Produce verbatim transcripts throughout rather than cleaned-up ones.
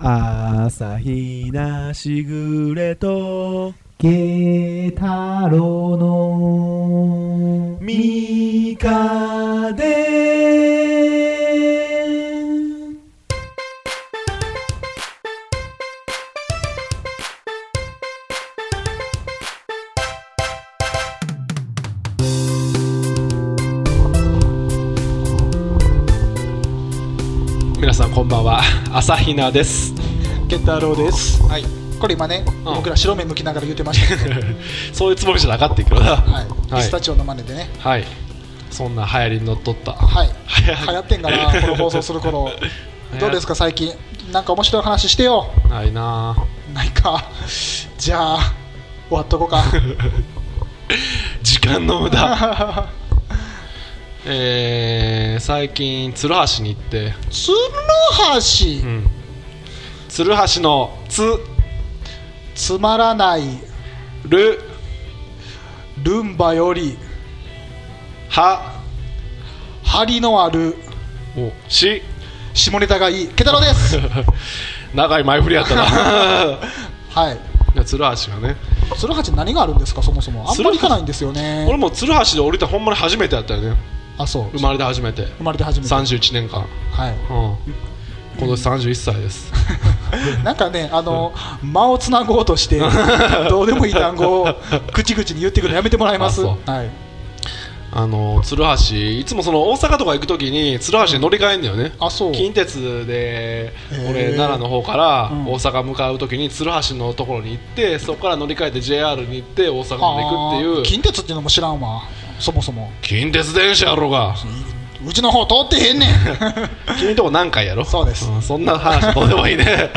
朝日なしぐれと慶太郎のみかで皆さんこんばんは、朝比奈です。 ケンタロウです。 はい、 これ今ね、うん、僕ら白目向きながら言ってましたけどそういうつもりじゃなかったけどな、 はいはい、ピスタチオの真似でね、 はい、そんな流行りにのっとった、 はい、流行ってんかなこの放送する頃どうですか最近、なんか面白い話してよ。 ないなないか。じゃあ終わっとこうか時間の無駄えー、最近鶴橋に行って。 鶴橋、うん、 鶴橋のつつまらないるルンバよりは張りのあるおし下ネタがいいケタロウです長い前振りやったなはい、 鶴橋がね。 鶴橋何があるんですかそもそも。あんまり行かないんですよね。 俺も鶴橋で降りたほんまに初めてやったよね。 あ、そう。 生まれて初めて。 生まれて初めて。 さんじゅういちねんかん。 はい。うん、 今年さんじゅういっさいです。 なんかね、あの間をつなごうとしてどうでもいい単語を口々に言ってくるのやめてもらえます。はい。 あの鶴橋、いつもその大阪とか行くときに鶴橋に乗り換えんだよね。 あ、そう。 近鉄で俺奈良の方から大阪向かうときに鶴橋のところに行って、そこから乗り換えて ジェイアール に行って大阪まで行くっていう。 近鉄っていうのも知らんわ。そもそも近鉄電車やろうが。 うちの方通ってへんねん君のとこ何回やろ。 そうです、 うん、そんな話どうでもいいね、はい、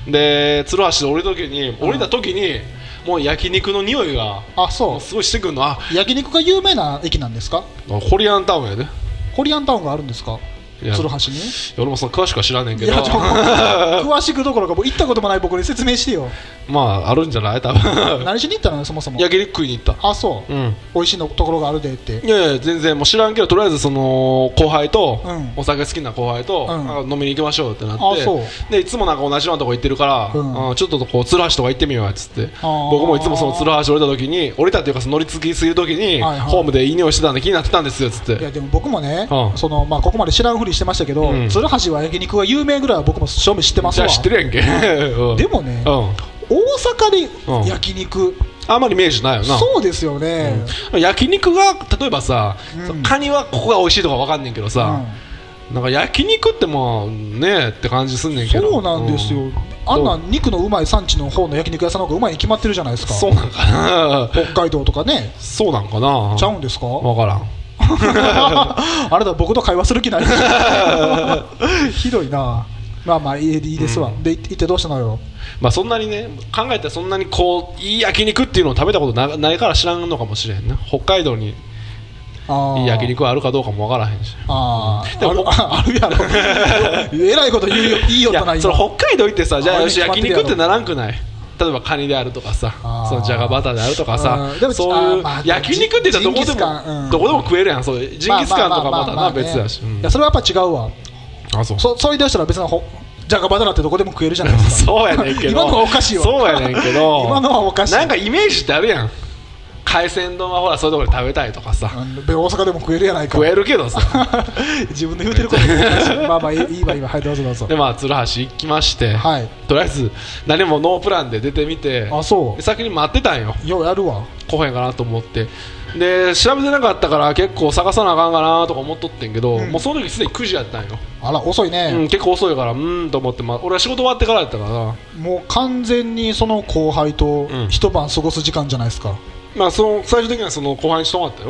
で鶴橋で降りた時に降りた時に、うん、もう焼肉の匂いがあそうすごいしてくるの。あ、 焼肉が有名な駅なんですか。 ホリアンタウンやで。 ホリアンタウンがあるんですか鶴橋に。 俺もその詳しくは知らんねんけど。いや詳しくどころかもう行ったこともない僕に説明してよ。 まああるんじゃない多分何しに行ったのそもそも。 焼肉食いに行った。 あ、そう、うん、美味しいのところがあるでって。 いやいや全然もう知らんけど、とりあえずその後輩と、うん、お酒好きな後輩と、うん、飲みに行きましょうってなって。あ、そう。でいつもなんか同じようなとこ行ってるから、うん、ちょっとこう鶴橋とか行ってみようやっつって、僕もいつもその鶴橋降りた時に降りたっていうかその乗り継ぎする時に、はいはい、ホームでいい匂いしてたんで気になってたんですよっつって。 いやでも僕もね、うん、そのまあここまで知らんふりしてましたけど、うん、鶴橋は焼肉が有名ぐらいは僕も正味知ってますわ。 じゃあ知ってるやんけうん、 でもね、うん、大阪で焼肉、うん、 あんまりイメージないよな。 そうですよね、 うん、焼肉が例えばさ、うん、カニはここが美味しいとか分かんねんけどさ、うん、なんか焼肉ってまあねって感じすんねんけど。 そうなんですよ、うん、あんな肉のうまい産地の方の焼肉屋さんの方がうまいに決まってるじゃないですか。 そうなんかな北海道とかね。 そうなんかな。 ちゃうんですか分からんあなた僕と会話する気ないひどいな。まあまあいいですわ、うん、で行ってどうしたのよ。 まあそんなにね考えたらそんなにこういい焼肉っていうのを食べたこと な, ないから知らんのかもしれへんね。北海道にいい焼肉はあるかどうかもわからへんし。 あでも あ, あるやろえらいこと言うよ。いいよとない。 その北海道行ってさ、じゃあよし焼肉ってならんくない。例えばカニであるとかさ、そのじゃがバターであるとかさ、そういう焼肉って言ったらどこでも、うん、どこでも食えるやん。そうジンギスカンとかまたな別だし。 いやそれはやっぱ違うわ。あ、そう。そそれでしたら別にじゃがバターなんてどこでも食えるじゃないですかそうやねんけど今のはおかしいわ。 そうやねんけど今のはおかしい。 なんかイメージってあるやん。海鮮丼はほらそういうところで食べたいとかさ、 大阪でも食えるやないか。 食えるけどさ自分で言うてることまあまあいいわ今。はいどうぞどうぞ。 でまあ鶴橋行きまして、はい、とりあえず何もノープランで出てみて。 あ、そう。 先に待ってたんよ。 ようやるわ。 来へんかなと思って。で調べてなかったから結構探さなあかんかなとか思っとってんけど、うん、もうその時すでにくじやったんよ。 あら遅いね、 うん、結構遅いからうーんと思って、まあ、俺は仕事終わってからやったからな。 もう完全にその後輩と一晩過ごす時間じゃないですか、うん。まあ、その最終的にはその後輩にしてもらったよ。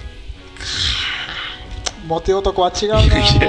モテ男は違うな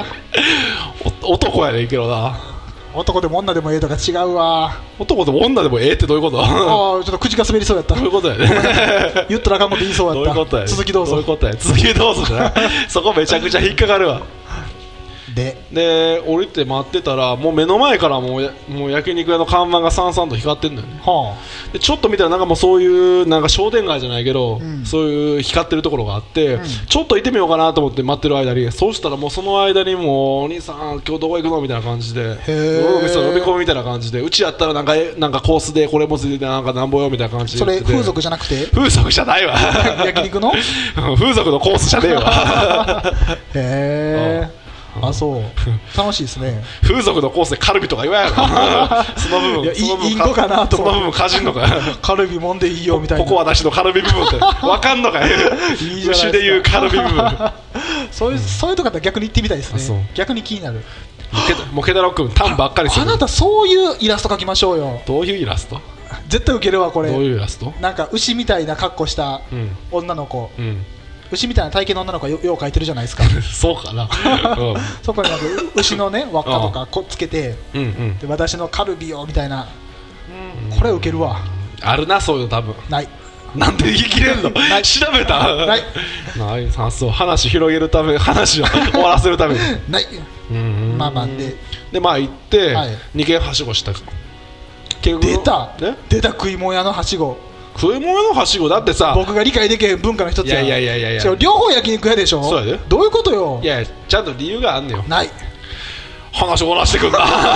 男やねんけどな。 男でも女でもええとか違うわ。 男でも女でもええってどういうこと。ああちょっと口が滑りそうやった。 どういうことやね言ったらあかんこと言いそうやった。 どういうことやね。 続きどうぞ。 どういうことや。続きどうぞじゃないそこめちゃくちゃ引っかかるわ。 でで降りて待ってたらもう目の前からもうもう焼肉屋の看板がさんさんと光ってんのよね、はあ、でちょっと見たらなんかもうそういうなんか商店街じゃないけど、うん、そういう光ってるところがあって、うん、ちょっと行ってみようかなと思って待ってる間にそうしたらもうその間にもうお兄さん今日どこ行くのみたいな感じで店の呼び込みみたいな感じでうちやったらなんかなんかコースでこれもついててなんかなんぼよみたいな感じでそれ風俗じゃなくて風俗じゃないわ焼肉の風俗のコースじゃねえわへえあそう楽しいですね風俗のコースでカルビとか言わんやろその部分いやその部分インコかなとその部分かじんのかカルビもんでいいよみたいなここは私のカルビ部分って分かんのかいいい牛でいうカルビ部分そういう、うん、そういうとこだったら逆に行ってみたいですね逆に気になるモケダロ君タンばっかりするあ, あなたそういうイラスト描きましょうよどういうイラスト絶対ウケるわこれどういうイラストなんか牛みたいな格好した女の子、うんうん牛みたいな体型の女の子が よ, よう描いてるじゃないですかそうかな、うん、 そこになんか牛のね輪っかとかこつけて、うんうん、で私のカルビよみたいな、うん、これウケるわあるなそういうの多分ないなんで言い切れんの調べたないないあそう話広げるため話を終わらせるためにないうんまあまあででまあ行って、はい、にけんはしごした出た、ね、出た食い物屋のはしご食い物屋のはしごだってさ僕が理解できへん文化の一つやいやいやいやいや両方焼肉屋でしょそうやでどういうことよいやちゃんと理由があんねよない話終わらしてくんな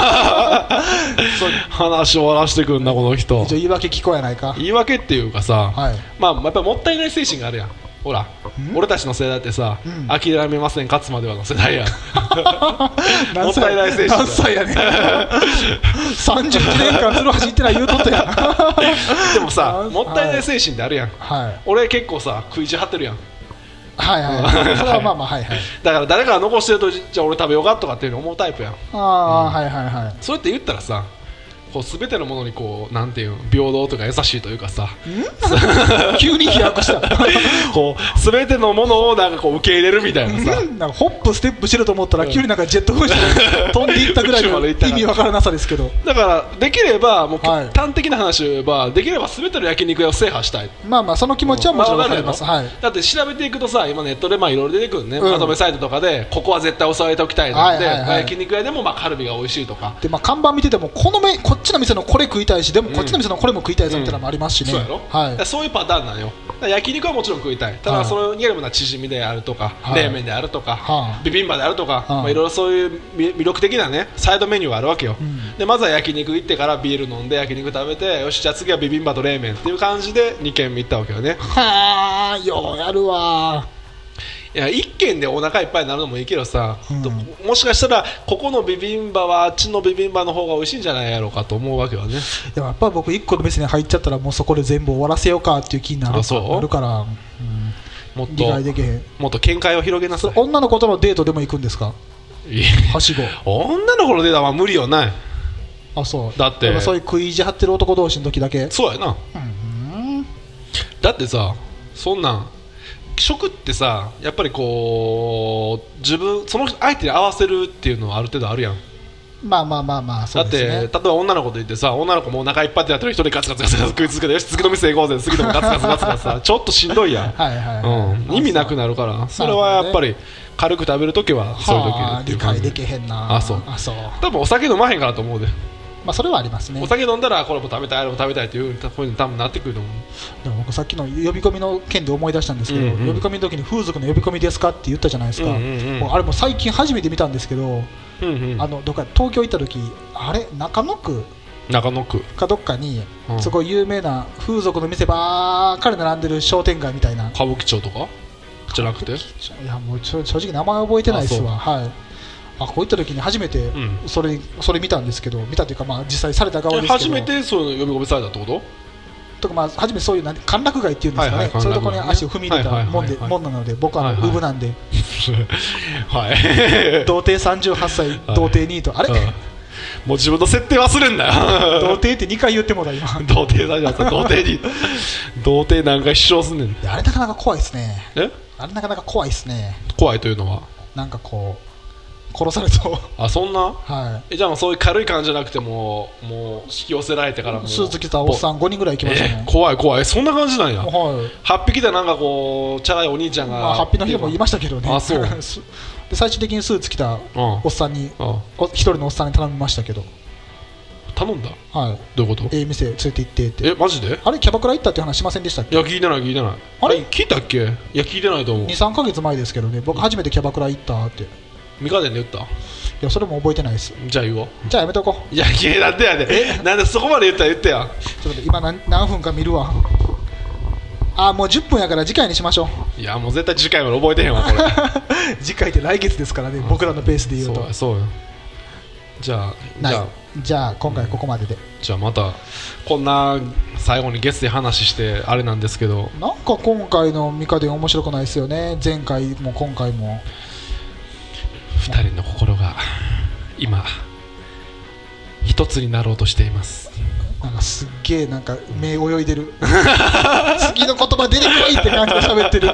話終わらしてくんなこの人一応言い訳聞こえないか言い訳っていうかさ、はい、まあやっぱりもったいない精神があるやんほら俺たちの世代ってさ、うん、諦めません勝つまではの世代やんもったいない精神何歳やねんさんじゅういちねんかんツル走ってない言うとったやんでもさもったいない精神ってあるやん、はい、俺結構さ食い地張ってるやんはいはいそれはまあまあはいはいだから誰かが残してるとじゃあ俺食べようかとかっていうの思うタイプやんああ、うん、はいはいはいそうやって言ったらさこう全てのものにこうなんていう平等とか優しいというかさ急に飛躍したこう全てのものをなんかこう受け入れるみたいなさなんかホップステップしてると思ったら、うん、急になんかジェットコースター飛んでいったぐらいの意味わからなさですけどだからできればもう、はい、端的な話を言えばできれば全ての焼肉屋を制覇したいまあまあその気持ちはもちろんわかります、はい、 だって調べていくとさ今ネットでまあいろいろ出てくるね、うん、まとめサイトとかでここは絶対押さえておきたいなんて、はいはいはい、焼肉屋でもまあカルビが美味しいとかで、まあ、看板見ててもこのめこっちの店のこれ食いたいしでもこっちの店のこれも食いたいぞみたいなのもありますしね、うんうん、そうやろ、はい、そういうパターンなのよ焼肉はもちろん食いたいただそれによるものはチヂミであるとか、はい、冷麺であるとか、はい、ビビンバであるとか、はいまあ、いろいろそういう魅力的なねサイドメニューがあるわけよ、うん、でまずは焼肉行ってからビール飲んで焼肉食べてよしじゃあ次はビビンバと冷麺っていう感じでにけん行ったわけよねはあようやるわいやいっけんでお腹いっぱいになるのもいいけどさ、うん、もしかしたらここのビビンバはあっちのビビンバの方が美味しいんじゃないやろうかと思うわけはねでもやっぱ僕いっこの店に入っちゃったらもうそこで全部終わらせようかっていう気になるから、うん、 もっと理解できへんもっと見解を広げなさい女の子とのデートでも行くんですかはしご女の子のデートは無理よないあそうだってそういう食い意地張ってる男同士の時だけそうやな、うん、だってさそんなん食ってさやっぱりこう自分その相手に合わせるっていうのはある程度あるやんまあまあまあまあそうですねだって例えば女の子と言ってさ女の子もお腹いっぱいってやってる一人ガツガツガツガツ食い続けてよし次の店行こうぜ次でもガツガツガツガツさちょっとしんどいやんはいはい、はいうん、意味なくなるからそれはやっぱり軽く食べるときはそういう時っていう感じ理解できへんなあそうあそう多分お酒飲まへんからと思うでまあそれはありますねお酒飲んだらこれも食べたいあれも食べたいっていうふうに多分なってくると思うでも僕さっきの呼び込みの件で思い出したんですけど、うんうん、呼び込みの時に風俗の呼び込みですかって言ったじゃないですか、うんうんうん、あれも最近初めて見たんですけど、うんうん、あのどっか東京行った時あれ中野区中野区かどっかに、うん、すごい有名な風俗の店ばっかり並んでる商店街みたいな歌舞伎町とかじゃなくていやもう正直名前覚えてないですわはいあこういった時に初めてそれ、うん、それ見たんですけど見たというかまあ実際された側ですけど初めてそういう呼び込みされたってこととかまあ初めてそういう歓楽街っていうんですかね、はいはい、そういうところに足を踏み入れたもんで、もんなので僕はウブなんで、はい、童貞さんじゅうはっさい童貞にとあれ、うん、もう自分の設定忘れんなよ童貞ってにかい言ってもら今童貞だじゃん童貞に童貞なんか主張すんねんあれなかなか怖いですねえあれなかなか怖いですね怖いというのはなんかこう殺されとあそんな、 はい、 えじゃあもうそういう軽い感じじゃなくてももう引き寄せられてからもスーツ着たおっさんごにんぐらい行きましたね、 えー、怖い怖いそんな感じなんや、 はい、 はっぴきでなんかこうチャラいお兄ちゃんが、 まあ、はっぴの人もいましたけどねあそうで最終的にスーツ着たおっさんに一人のおっさんに頼みましたけど。 頼んだ。 はい。 どういうこと？ ええ店連れて行ってって。 えマジで？ あれキャバクラ行ったって話しませんでしたっけ？ いや聞いてない聞いてない。あれ聞いたっけ？いや聞いてないと思う。 にさんかげつまえですけどね。僕初めてキャバクラ行ったって。 ミカデンで言った？いやそれも覚えてないです。 じゃあ言おう。 じゃあやめとこう。いやいやなんでやで。えなんでそこまで言ったら言ってや。 ちょっと今 何, 何分か見るわ。あもうじゅっぷんやから次回にしましょう。いやもう絶対次回まで覚えてへんわこれ。 次回って来月ですからね、僕らのペースで言うと。 そうそうよ。じゃあじゃあじゃあ今回ここまでで、うん、 じゃあまたこんな最後にゲストで話してあれなんですけど、 なんか今回のミカデン面白くないですよね。前回も今回もふたりの心が今一つになろうとしています。 なんかすっげえなんか目泳いでる。次の言葉出てこいって感じで喋ってる。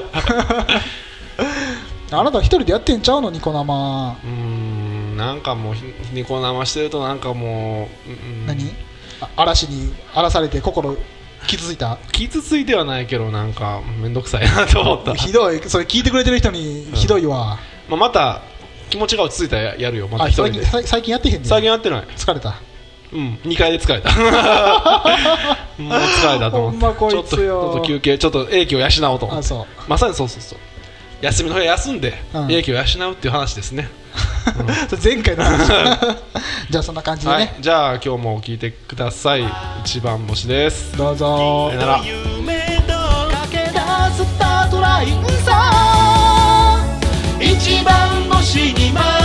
あなた一人でやってんちゃうのニコ生。 うーんなんかもうニコ生してるとなんかもう、うん、 何嵐に荒らされて心傷ついた？ 傷ついてはないけどなんかめんどくさいなと思った。 ひどい。それ聞いてくれてる人にひどいわ、 うんまあ、また気持ちが落ち着いたらやるよ。また一人で。 最近やってへんねん。 最近やってない。 疲れた。 うんにかいで疲れた。もう疲れたと思って。 ほんまこいつよ。 ちょっとちょっと休憩ちょっと英気を養おうと思って。 あそうまさにそうそうそう。休みの日は休んで、うん、英気を養うっていう話ですね。 うん、前回の話。じゃあそんな感じでね、はい、 じゃあ今日も聞いてください。一番星です。 どうぞ。 さよなら。 駆け出すスタートラインさ一番星に